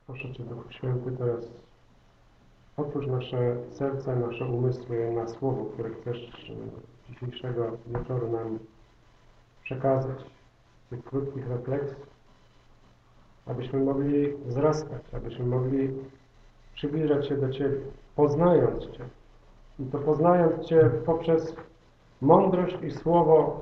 Proszę Cię, Duchu Święty, teraz otwórz nasze serca, nasze umysły na słowo, które chcesz dzisiejszego wieczoru nam przekazać. Tych krótkich refleksji, abyśmy mogli wzrastać, abyśmy mogli przybliżać się do Ciebie, poznając Cię. I to poznając Cię poprzez mądrość i słowo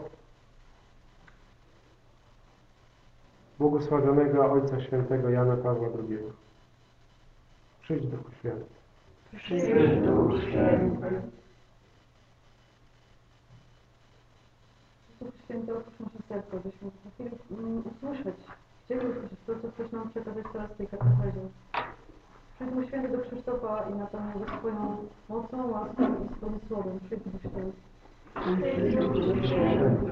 błogosławionego Ojca Świętego Jana Pawła II. Przyjdź, Duchu Święty. Przyjdź, Duchu Święty. Duch Święty, otwórz nasze serce, byśmy chcieli usłyszeć, chcieli usłyszeć to, co chcesz nam przekazać teraz w tej katechezie. Przyjdź, Duch Święty, do Krzysztofa i napełnij go swoją mocą, łaską i swoim słowem. Przyjdź, Duch Święty. Przyjdź, Duchu Święty.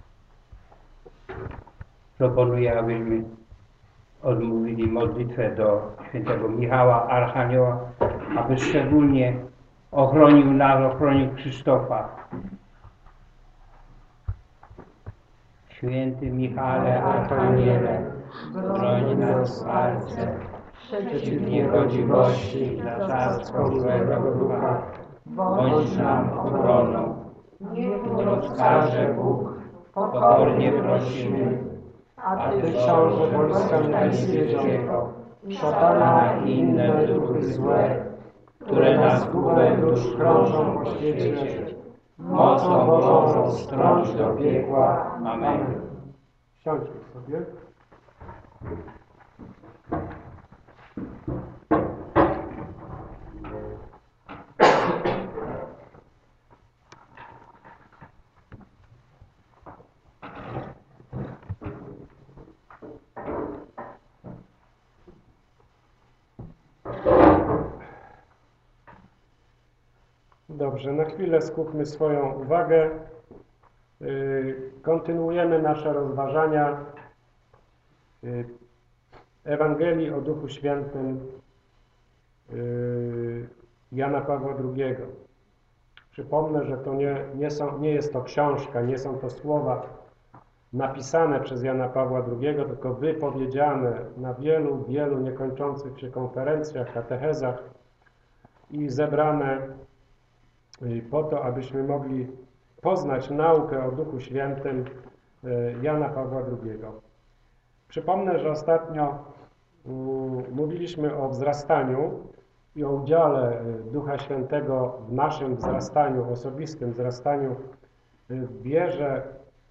Proponuję, abyśmy odmówili modlitwę do świętego Michała, Archanioła, aby szczególnie ochronił nas, ochronił Krzysztofa. Święty Michale, Archaniele, broń nas wsparcie przeciw niegodziwości i carstwo złego ducha. Bądź nam obroną. Niech rozkaże Bóg, pokornie prosimy, A Ty, Ty, Książę Wojska Niebieskiego, szatana i inne duchy złe, które na zgubę dusz krążą po świecie, mocą Bożą strąć do piekła. Amen. Siądźmy sobie. Dobrze, na chwilę skupmy swoją uwagę. Kontynuujemy nasze rozważania Ewangelii o Duchu Świętym Jana Pawła II. Przypomnę, że to nie jest to książka, nie są to słowa napisane przez Jana Pawła II, tylko wypowiedziane na wielu, wielu niekończących się konferencjach, katechezach i zebrane po to, abyśmy mogli poznać naukę o Duchu Świętym Jana Pawła II. Przypomnę, że ostatnio mówiliśmy o wzrastaniu i o udziale Ducha Świętego w naszym wzrastaniu, osobistym wzrastaniu w wierze,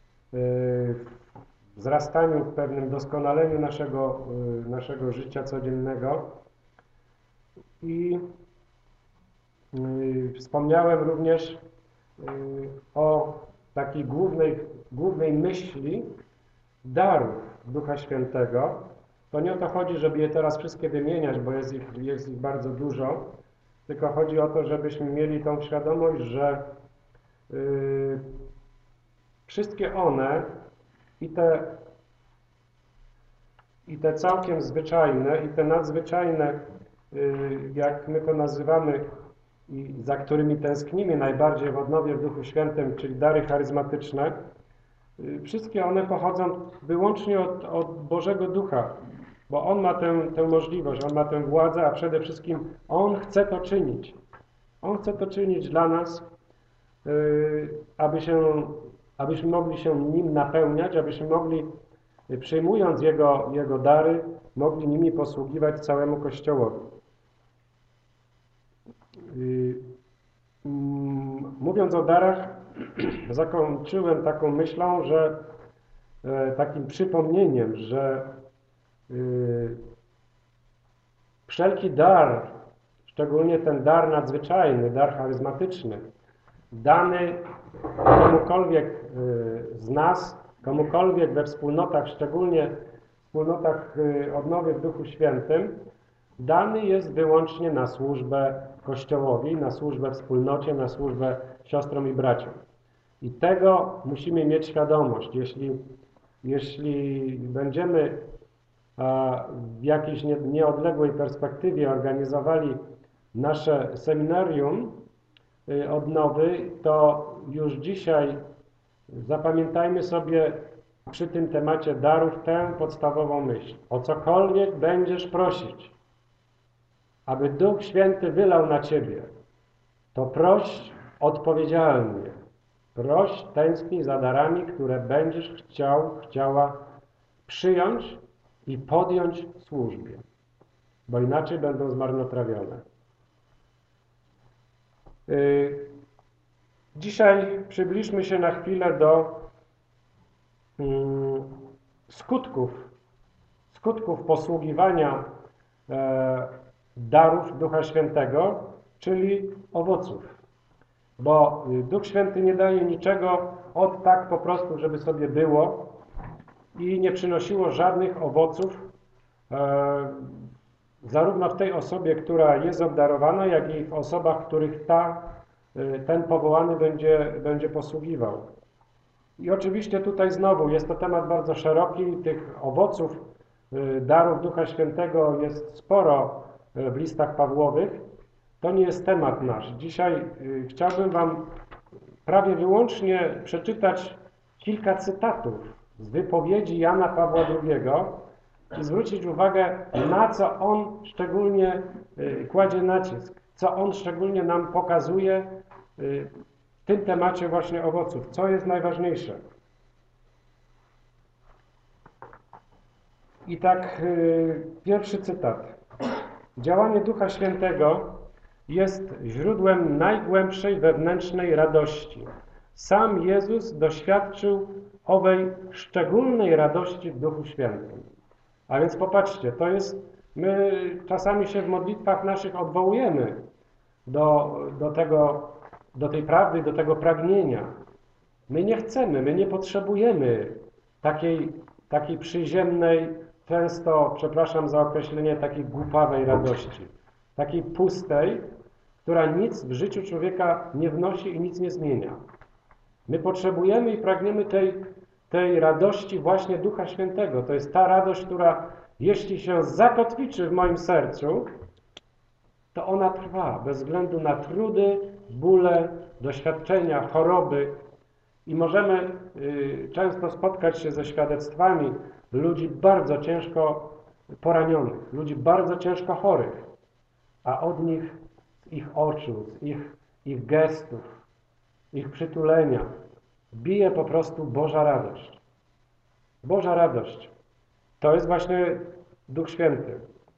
wzrastaniu w pewnym doskonaleniu naszego życia codziennego. I wspomniałem również o takiej głównej myśli darów Ducha Świętego. To nie o to chodzi, żeby je teraz wszystkie wymieniać, bo jest ich bardzo dużo, tylko chodzi o to, żebyśmy mieli tą świadomość, że wszystkie one i te całkiem zwyczajne, i te nadzwyczajne, jak my to nazywamy, i za którymi tęsknimy najbardziej w odnowie w Duchu Świętym, czyli dary charyzmatyczne, wszystkie one pochodzą wyłącznie od Bożego Ducha, bo On ma tę możliwość, On ma tę władzę, a przede wszystkim On chce to czynić. On chce to czynić dla nas, abyśmy mogli się Nim napełniać, abyśmy mogli, przyjmując Jego dary, mogli nimi posługiwać całemu Kościołowi. Mówiąc o darach, zakończyłem taką myślą, że takim przypomnieniem, że wszelki dar, szczególnie ten dar nadzwyczajny, dar charyzmatyczny, dany komukolwiek z nas, komukolwiek we wspólnotach, szczególnie wspólnotach odnowy w Duchu Świętym, dany jest wyłącznie na służbę Kościołowi, na służbę wspólnocie, na służbę siostrom i braciom. I tego musimy mieć świadomość. Jeśli będziemy w jakiejś nieodległej perspektywie organizowali nasze seminarium odnowy, to już dzisiaj zapamiętajmy sobie przy tym temacie darów tę podstawową myśl. O cokolwiek będziesz prosić, aby Duch Święty wylał na ciebie, to proś odpowiedzialnie. Proś, tęsknij za darami, które będziesz chciała przyjąć i podjąć w służbie, bo inaczej będą zmarnotrawione. Dzisiaj przybliżmy się na chwilę do skutków posługiwania darów Ducha Świętego, czyli owoców. Bo Duch Święty nie daje niczego od tak po prostu, żeby sobie było i nie przynosiło żadnych owoców zarówno w tej osobie, która jest obdarowana, jak i w osobach, których ten powołany będzie posługiwał. I oczywiście tutaj znowu jest to temat bardzo szeroki. Tych owoców darów Ducha Świętego jest sporo w listach Pawłowych. To nie jest temat nasz. Dzisiaj chciałbym wam prawie wyłącznie przeczytać kilka cytatów z wypowiedzi Jana Pawła II i zwrócić uwagę, na co on szczególnie kładzie nacisk, co on szczególnie nam pokazuje w tym temacie właśnie owoców, co jest najważniejsze. I tak pierwszy cytat. Działanie Ducha Świętego jest źródłem najgłębszej wewnętrznej radości. Sam Jezus doświadczył owej szczególnej radości w Duchu Świętym. A więc popatrzcie, to jest, my czasami się w modlitwach naszych odwołujemy do tej prawdy, do tego pragnienia. My nie chcemy, my nie potrzebujemy takiej przyziemnej, często, przepraszam za określenie, takiej głupawej radości. Takiej pustej, która nic w życiu człowieka nie wnosi i nic nie zmienia. My potrzebujemy i pragniemy tej radości właśnie Ducha Świętego. To jest ta radość, która jeśli się zakotwiczy w moim sercu, to ona trwa bez względu na trudy, bóle, doświadczenia, choroby. I możemy często spotkać się ze świadectwami ludzi bardzo ciężko poranionych, ludzi bardzo ciężko chorych, a od nich, z ich oczu, z ich gestów, ich przytulenia bije po prostu Boża radość. Boża radość. To jest właśnie Duch Święty.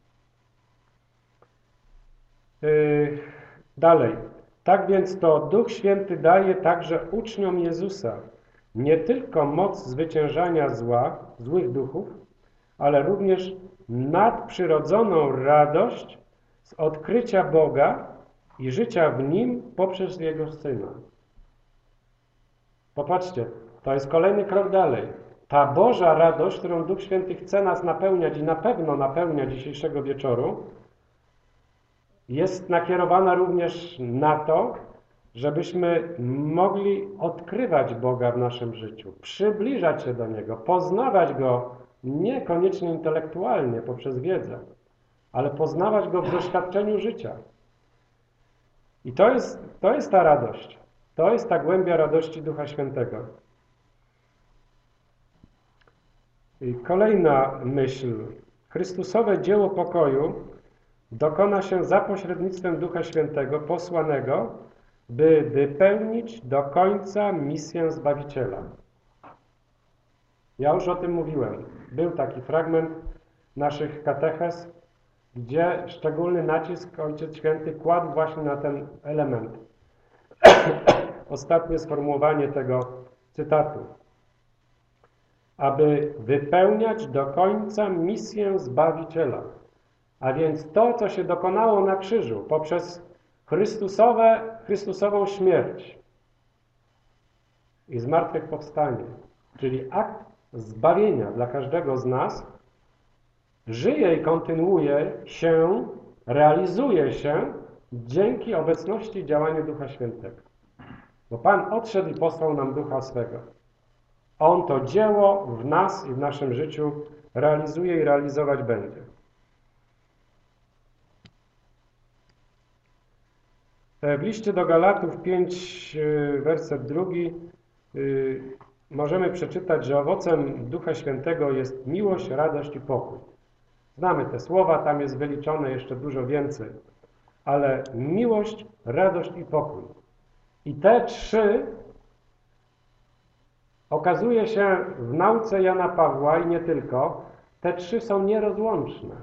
Dalej. Tak więc to Duch Święty daje także uczniom Jezusa nie tylko moc zwyciężania złych duchów, ale również nadprzyrodzoną radość z odkrycia Boga i życia w Nim poprzez Jego Syna. Popatrzcie, to jest kolejny krok dalej. Ta Boża radość, którą Duch Święty chce nas napełniać i na pewno napełnia dzisiejszego wieczoru, jest nakierowana również na to, żebyśmy mogli odkrywać Boga w naszym życiu, przybliżać się do Niego, poznawać Go niekoniecznie intelektualnie poprzez wiedzę, ale poznawać Go w doświadczeniu życia. I to jest ta radość. To jest ta głębia radości Ducha Świętego. I kolejna myśl. Chrystusowe dzieło pokoju dokona się za pośrednictwem Ducha Świętego posłanego, by wypełnić do końca misję Zbawiciela. Ja już o tym mówiłem. Był taki fragment naszych katechez, gdzie szczególny nacisk Ojciec Święty kładł właśnie na ten element. Ostatnie sformułowanie tego cytatu. Aby wypełniać do końca misję Zbawiciela. A więc to, co się dokonało na krzyżu poprzez Chrystusową śmierć i zmartwychwstanie, czyli akt zbawienia dla każdego z nas, żyje i kontynuuje się, realizuje się dzięki obecności i działaniu Ducha Świętego. Bo Pan odszedł i posłał nam Ducha swego. On to dzieło w nas i w naszym życiu realizuje i realizować będzie. W liście do Galatów 5, werset 2 możemy przeczytać, że owocem Ducha Świętego jest miłość, radość i pokój. Znamy te słowa, tam jest wyliczone jeszcze dużo więcej. Ale miłość, radość i pokój. I te trzy okazuje się w nauce Jana Pawła i nie tylko, te trzy są nierozłączne.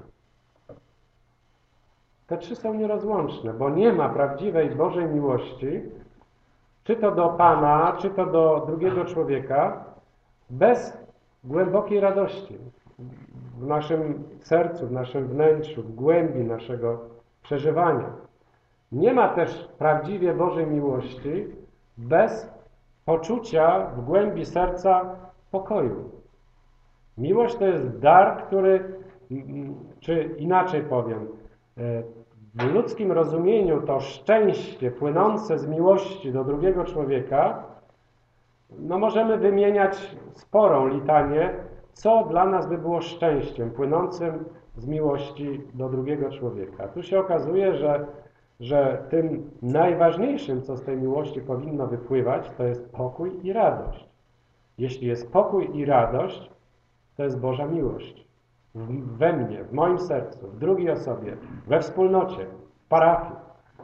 Te trzy są nierozłączne, bo nie ma prawdziwej Bożej miłości, czy to do Pana, czy to do drugiego człowieka, bez głębokiej radości w naszym sercu, w naszym wnętrzu, w głębi naszego przeżywania. Nie ma też prawdziwie Bożej miłości bez poczucia w głębi serca pokoju. Miłość to jest dar, który, czy inaczej powiem, w ludzkim rozumieniu to szczęście płynące z miłości do drugiego człowieka, no możemy wymieniać sporą litanię, co dla nas by było szczęściem płynącym z miłości do drugiego człowieka. Tu się okazuje, że tym najważniejszym, co z tej miłości powinno wypływać, to jest pokój i radość. Jeśli jest pokój i radość, to jest Boża miłość. We mnie, w moim sercu, w drugiej osobie, we wspólnocie, w parafii.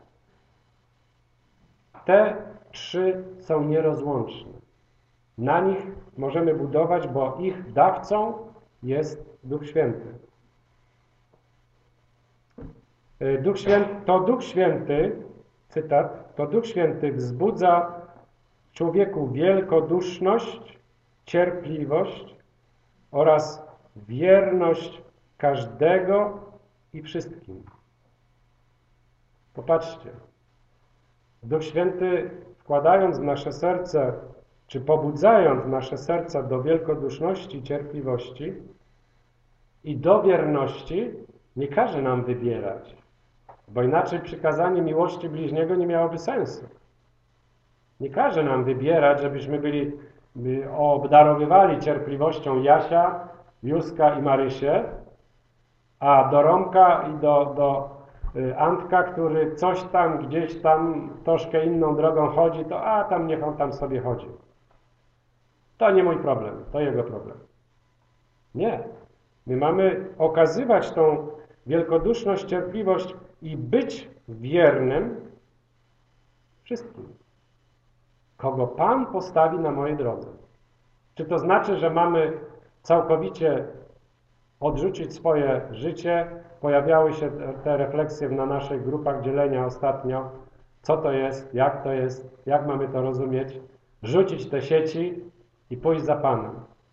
Te trzy są nierozłączne. Na nich możemy budować, bo ich dawcą jest Duch Święty. Duch Święty, cytat, to Duch Święty wzbudza w człowieku wielkoduszność, cierpliwość oraz wierność każdego i wszystkim. Popatrzcie, Duch Święty wkładając w nasze serce, czy pobudzając nasze serca do wielkoduszności, cierpliwości i do wierności, nie każe nam wybierać, bo inaczej przykazanie miłości bliźniego nie miałoby sensu. Nie każe nam wybierać, żebyśmy obdarowywali cierpliwością Jasia, Józka i Marysię, a do Romka i do Antka, który coś tam, gdzieś tam troszkę inną drogą chodzi, to tam niech on tam sobie chodzi. To nie mój problem, to jego problem. Nie. My mamy okazywać tą wielkoduszność, cierpliwość i być wiernym wszystkim, kogo Pan postawi na mojej drodze. Czy to znaczy, że mamy całkowicie odrzucić swoje życie? Pojawiały się te refleksje na naszych grupach dzielenia ostatnio. Co to jest, jak mamy to rozumieć? Rzucić te sieci i pójść za Panem.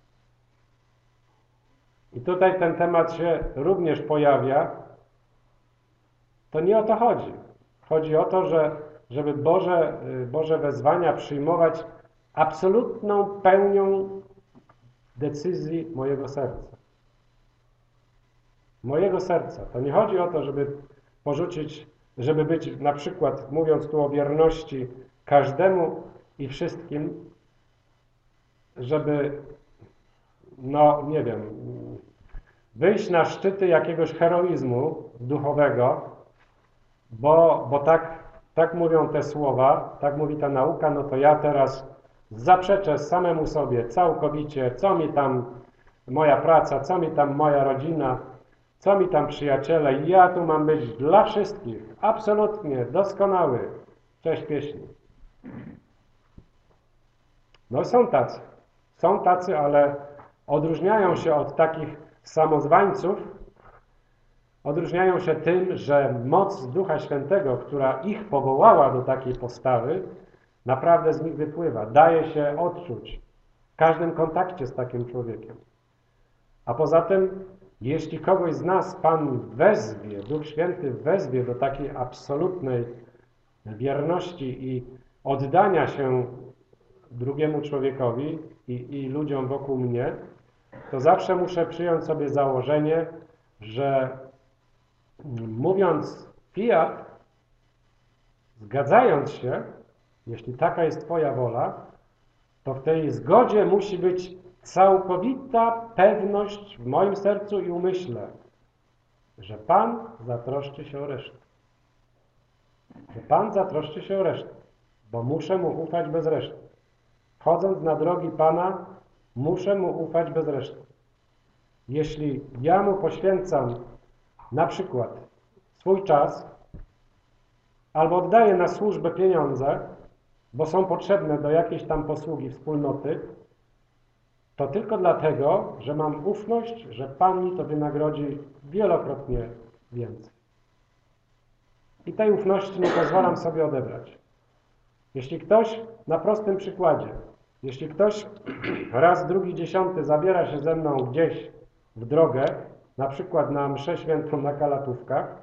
I tutaj ten temat się również pojawia. To nie o to chodzi. Chodzi o to, żeby Boże wezwania przyjmować absolutną pełnią decyzji mojego serca. Mojego serca. To nie chodzi o to, żeby porzucić, żeby być na przykład, mówiąc tu o wierności każdemu i wszystkim, żeby, nie wiem, wyjść na szczyty jakiegoś heroizmu duchowego, bo tak mówią te słowa, tak mówi ta nauka, no to ja teraz zaprzeczę samemu sobie całkowicie, co mi tam moja praca, co mi tam moja rodzina, co mi tam przyjaciele, ja tu mam być dla wszystkich, absolutnie, doskonały. Cześć pieśni. No są tacy, ale odróżniają się od takich samozwańców, odróżniają się tym, że moc Ducha Świętego, która ich powołała do takiej postawy, naprawdę z nich wypływa. Daje się odczuć w każdym kontakcie z takim człowiekiem. A poza tym, jeśli kogoś z nas Pan wezwie, Duch Święty wezwie do takiej absolutnej wierności i oddania się drugiemu człowiekowi i ludziom wokół mnie, to zawsze muszę przyjąć sobie założenie, że mówiąc fiat, zgadzając się, jeśli taka jest Twoja wola, to w tej zgodzie musi być całkowita pewność w moim sercu i umyśle, że Pan zatroszczy się o resztę. Że Pan zatroszczy się o resztę, bo muszę Mu ufać bez reszty. Wchodząc na drogi Pana, muszę Mu ufać bez reszty. jeśli ja mu poświęcam na przykład swój czas albo oddaję na służbę pieniądze, bo są potrzebne do jakiejś tam posługi wspólnoty, to tylko dlatego, że mam ufność, że Pan mi to wynagrodzi wielokrotnie więcej. I tej ufności nie pozwalam sobie odebrać. Jeśli ktoś, na prostym przykładzie, jeśli ktoś raz, drugi, 10 zabiera się ze mną gdzieś w drogę, na przykład na mszę świętą na Kalatówkach,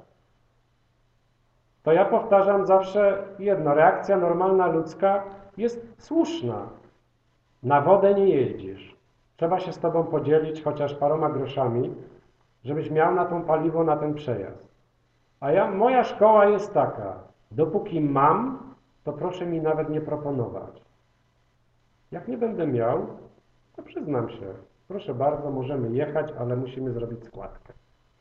to ja powtarzam zawsze jedno, reakcja normalna ludzka jest słuszna. Na wodę nie jeździsz. Trzeba się z tobą podzielić chociaż paroma groszami, żebyś miał na tą paliwo, na ten przejazd. A moja szkoła jest taka, dopóki mam, to proszę mi nawet nie proponować. Jak nie będę miał, to przyznam się, proszę bardzo, możemy jechać, ale musimy zrobić składkę.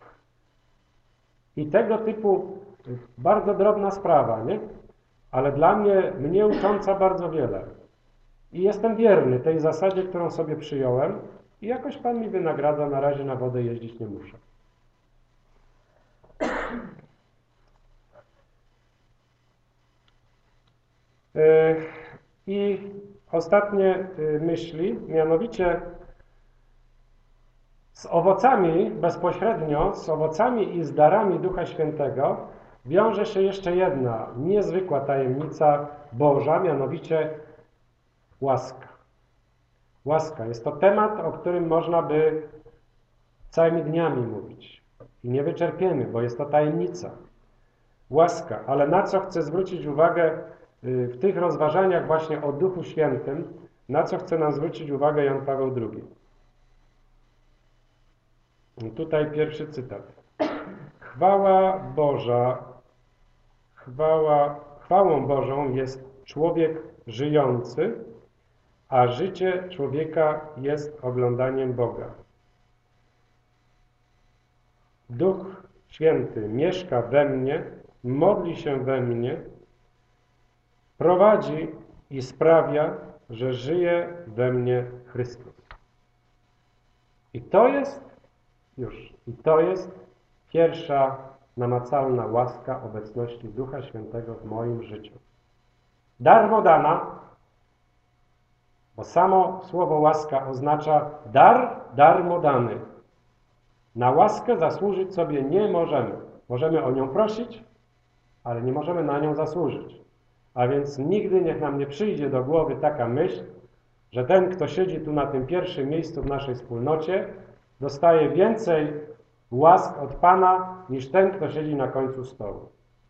I tego typu bardzo drobna sprawa, nie? Ale dla mnie ucząca bardzo wiele. I jestem wierny tej zasadzie, którą sobie przyjąłem i jakoś Pan mi wynagradza, na razie na wodę jeździć nie muszę. I ostatnie myśli, mianowicie z owocami, bezpośrednio z owocami i z darami Ducha Świętego wiąże się jeszcze jedna niezwykła tajemnica Boża, mianowicie łaska. Łaska. Jest to temat, o którym można by całymi dniami mówić. I nie wyczerpiemy, bo jest to tajemnica. Łaska. Ale na co chcę zwrócić uwagę w tych rozważaniach właśnie o Duchu Świętym, na co chce nam zwrócić uwagę Jan Paweł II. I tutaj pierwszy cytat. Chwała Boża, chwałą Bożą jest człowiek żyjący, a życie człowieka jest oglądaniem Boga. Duch Święty mieszka we mnie, modli się we mnie, prowadzi i sprawia, że żyje we mnie Chrystus. I to jest pierwsza namacalna łaska obecności Ducha Świętego w moim życiu. Darmo dana, bo samo słowo łaska oznacza dar, darmo dany. Na łaskę zasłużyć sobie nie możemy. Możemy o nią prosić, ale nie możemy na nią zasłużyć. A więc nigdy niech nam nie przyjdzie do głowy taka myśl, że ten, kto siedzi tu na tym pierwszym miejscu w naszej wspólnocie, dostaje więcej łask od Pana niż ten, kto siedzi na końcu stołu.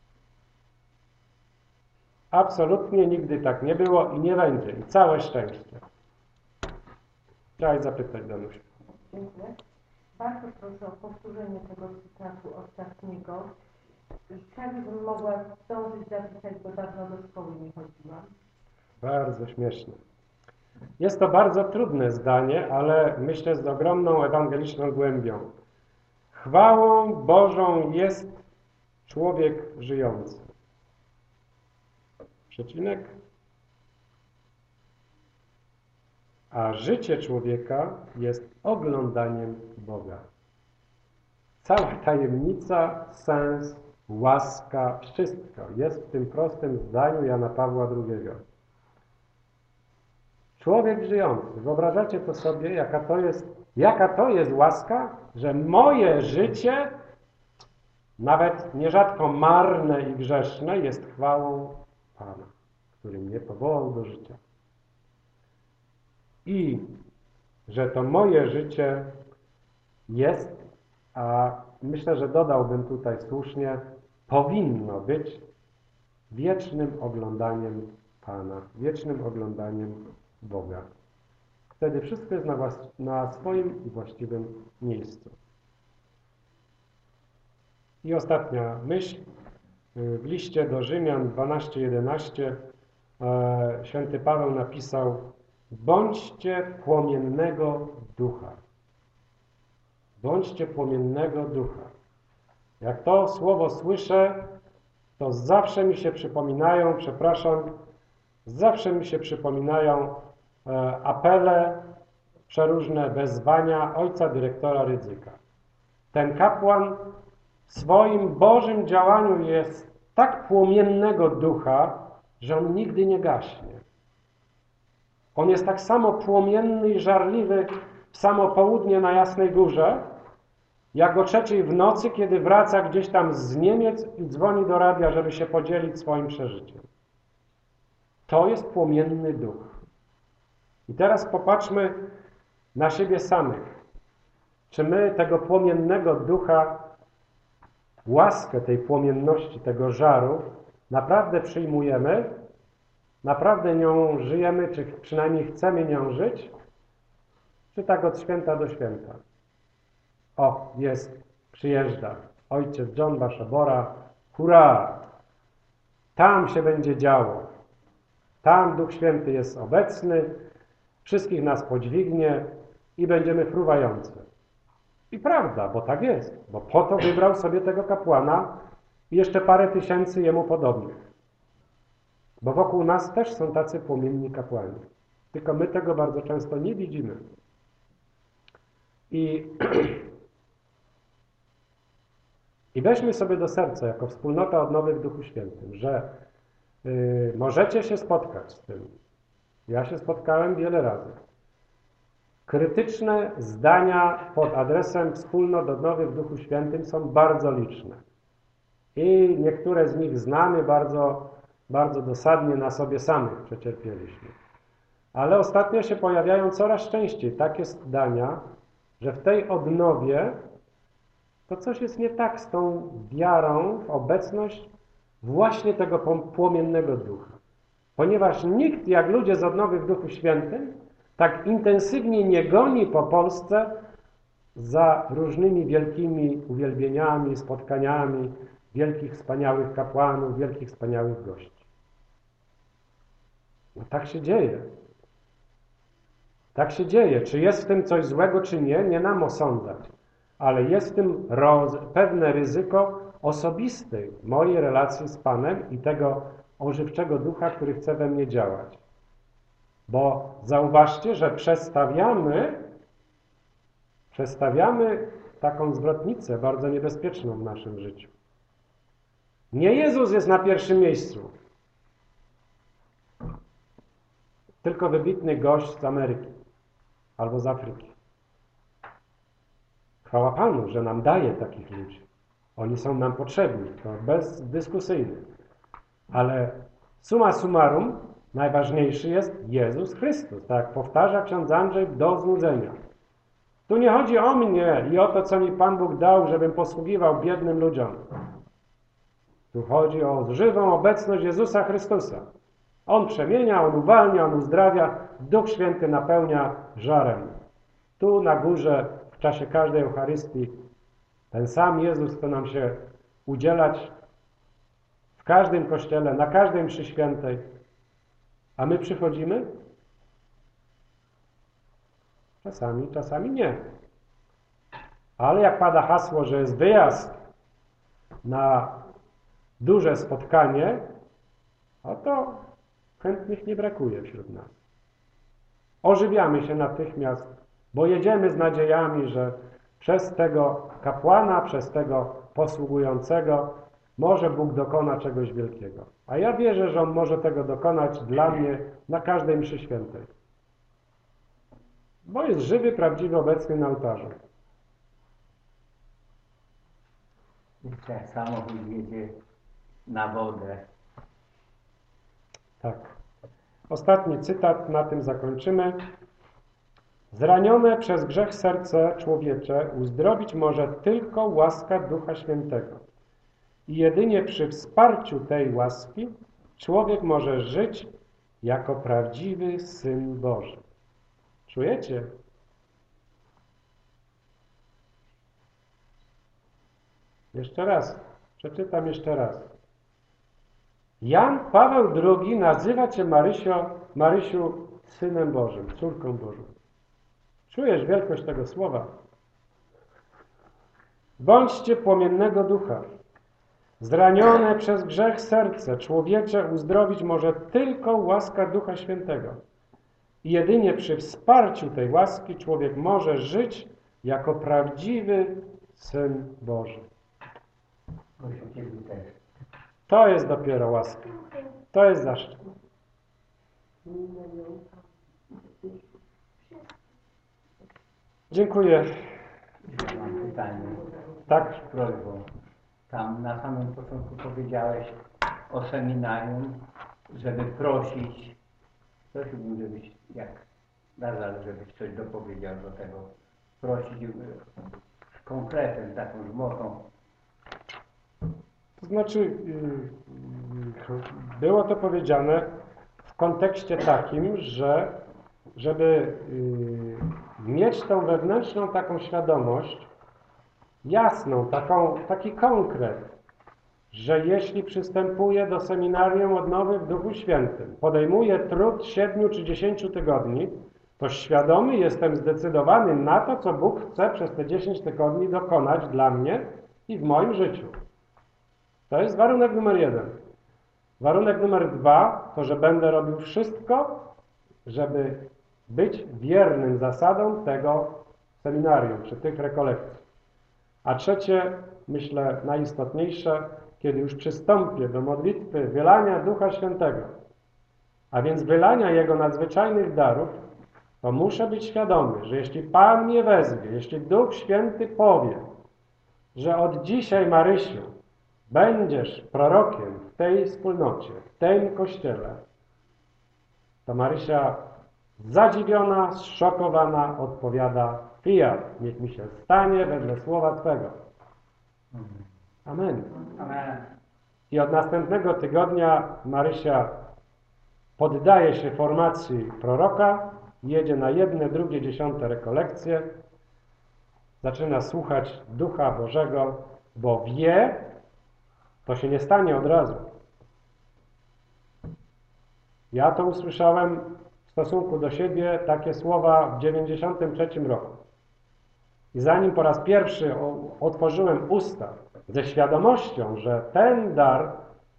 Absolutnie nigdy tak nie było i nie będzie. I całe szczęście. Chciałeś zapytać, Danusiu. Dziękuję. Bardzo proszę o powtórzenie tego cytatu ostatniego. Tak bym mogła zdążyć zapisać, bo dawno do szkoły nie chodziłam. Bardzo śmieszne. Jest to bardzo trudne zdanie, ale myślę z ogromną ewangeliczną głębią. Chwałą Bożą jest człowiek żyjący. Przecinek. A życie człowieka jest oglądaniem Boga. Cała tajemnica, sens, łaska, wszystko jest w tym prostym zdaniu Jana Pawła II. Człowiek żyjący. Wyobrażacie to sobie, jaka to jest łaska, że moje życie, nawet nierzadko marne i grzeszne, jest chwałą Pana, który mnie powołał do życia. I że to moje życie jest, a myślę, że dodałbym tutaj słusznie, powinno być wiecznym oglądaniem Pana, wiecznym oglądaniem Boga. Wtedy wszystko jest na swoim i właściwym miejscu. I ostatnia myśl. W liście do Rzymian 12:11 święty Paweł napisał: bądźcie płomiennego ducha. Bądźcie płomiennego ducha. Jak to słowo słyszę, to zawsze mi się przypominają apele przeróżne wezwania ojca dyrektora Rydzyka. Ten kapłan w swoim Bożym działaniu jest tak płomiennego ducha, że on nigdy nie gaśnie. On jest tak samo płomienny i żarliwy w samo południe na Jasnej Górze, jak o 3:00 w nocy, kiedy wraca gdzieś tam z Niemiec i dzwoni do radia, żeby się podzielić swoim przeżyciem. To jest płomienny duch. I teraz popatrzmy na siebie samych. Czy my tego płomiennego ducha, łaskę tej płomienności, tego żaru naprawdę przyjmujemy? Naprawdę nią żyjemy, czy przynajmniej chcemy nią żyć? Czy tak od święta do święta? O, przyjeżdża ojciec John Baszabora, hurra! Tam się będzie działo. Tam Duch Święty jest obecny, wszystkich nas podźwignie i będziemy fruwający. I prawda, bo tak jest, bo po to wybrał sobie tego kapłana i jeszcze parę tysięcy jemu podobnych. Bo wokół nas też są tacy płomienni kapłani. Tylko my tego bardzo często nie widzimy. I weźmy sobie do serca, jako wspólnota odnowy w Duchu Świętym, że możecie się spotkać z tym. Ja się spotkałem wiele razy. Krytyczne zdania pod adresem wspólnot odnowy w Duchu Świętym są bardzo liczne. I niektóre z nich znamy bardzo, bardzo dosadnie na sobie samych przecierpieliśmy. Ale ostatnio się pojawiają coraz częściej takie zdania, że w tej odnowie to coś jest nie tak z tą wiarą w obecność właśnie tego płomiennego ducha. Ponieważ nikt, jak ludzie z odnowy w Duchu Świętym, tak intensywnie nie goni po Polsce za różnymi wielkimi uwielbieniami, spotkaniami wielkich, wspaniałych kapłanów, wielkich, wspaniałych gości. No tak się dzieje. Tak się dzieje. Czy jest w tym coś złego, czy nie, nie nam osądzać. Ale jest w tym pewne ryzyko osobistej mojej relacji z Panem i tego ożywczego ducha, który chce we mnie działać. Bo zauważcie, że przestawiamy taką zwrotnicę bardzo niebezpieczną w naszym życiu. Nie Jezus jest na pierwszym miejscu, tylko wybitny gość z Ameryki albo z Afryki. Chwała Panu, że nam daje takich ludzi. Oni są nam potrzebni, to bezdyskusyjnie. Ale summa summarum najważniejszy jest Jezus Chrystus. Tak jak powtarza ksiądz Andrzej do znudzenia. Tu nie chodzi o mnie i o to, co mi Pan Bóg dał, żebym posługiwał biednym ludziom. Tu chodzi o żywą obecność Jezusa Chrystusa. On przemienia, On uwalnia, On uzdrawia, Duch Święty napełnia żarem. Tu na górze w czasie każdej Eucharystii ten sam Jezus chce nam się udzielać w każdym kościele, na każdej mszy świętej. A my przychodzimy? Czasami, czasami nie. Ale jak pada hasło, że jest wyjazd na duże spotkanie, to chętnych nie brakuje wśród nas. Ożywiamy się natychmiast, bo jedziemy z nadziejami, że przez tego kapłana, przez tego posługującego może Bóg dokona czegoś wielkiego. A ja wierzę, że On może tego dokonać dla mnie na każdej mszy świętej. Bo jest żywy, prawdziwy, obecny na ołtarzu. Jeszcze samochód jedzie na wodę. Tak. Ostatni cytat, na tym zakończymy. Zranione przez grzech serce człowiecze uzdrowić może tylko łaska Ducha Świętego. I jedynie przy wsparciu tej łaski człowiek może żyć jako prawdziwy Syn Boży. Czujecie? Jeszcze raz. Przeczytam jeszcze raz. Jan Paweł II nazywa Cię, Marysiu, Synem Bożym, córką Bożą. Czujesz wielkość tego słowa? Bądźcie płomiennego ducha. Zranione przez grzech serce człowiecze uzdrowić może tylko łaska Ducha Świętego. I jedynie przy wsparciu tej łaski człowiek może żyć jako prawdziwy Syn Boży. Proszę Ciebie też. To jest dopiero łaska. To jest zaszczyt. Dziękuję. Ja mam pytanie. Tak? Z prośbą. Tam na samym początku powiedziałeś o seminarium, żeby prosić. Prosiłbym, żebyś, jak nadal, żebyś coś dopowiedział do tego. Prosić z konkretem, taką z mocą. To znaczy, było to powiedziane w kontekście takim, że żeby mieć tą wewnętrzną taką świadomość, jasną, taki konkret, że jeśli przystępuję do seminarium odnowy w Duchu Świętym, podejmuję trud 7 czy 10 tygodni, to świadomy jestem zdecydowany na to, co Bóg chce przez te 10 tygodni dokonać dla mnie i w moim życiu. To jest warunek numer 1. Warunek numer 2 to, że będę robił wszystko, żeby być wiernym zasadom tego seminarium, czy tych rekolekcji. A trzecie, myślę najistotniejsze, kiedy już przystąpię do modlitwy wylania Ducha Świętego, a więc wylania Jego nadzwyczajnych darów, to muszę być świadomy, że jeśli Pan mnie wezwie, jeśli Duch Święty powie, że od dzisiaj, Marysiu, będziesz prorokiem w tej wspólnocie, w tym kościele, to Marysia zadziwiona, zszokowana odpowiada: fiat, niech mi się stanie wedle słowa Twego. Amen. Amen. I od następnego tygodnia Marysia poddaje się formacji proroka, jedzie na 1, 2, 10 rekolekcje, zaczyna słuchać Ducha Bożego, bo wie, to się nie stanie od razu. Ja to usłyszałem w stosunku do siebie takie słowa w 93 roku. I zanim po raz pierwszy otworzyłem usta ze świadomością, że ten dar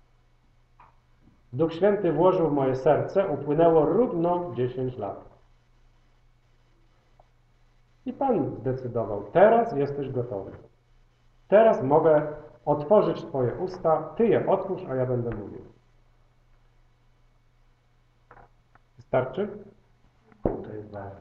Duch Święty włożył w moje serce, upłynęło równo 10 lat. I Pan zdecydował, teraz jesteś gotowy. Teraz mogę otworzyć Twoje usta, Ty je otwórz, a ja będę mówił. Wystarczy? To jest ważne.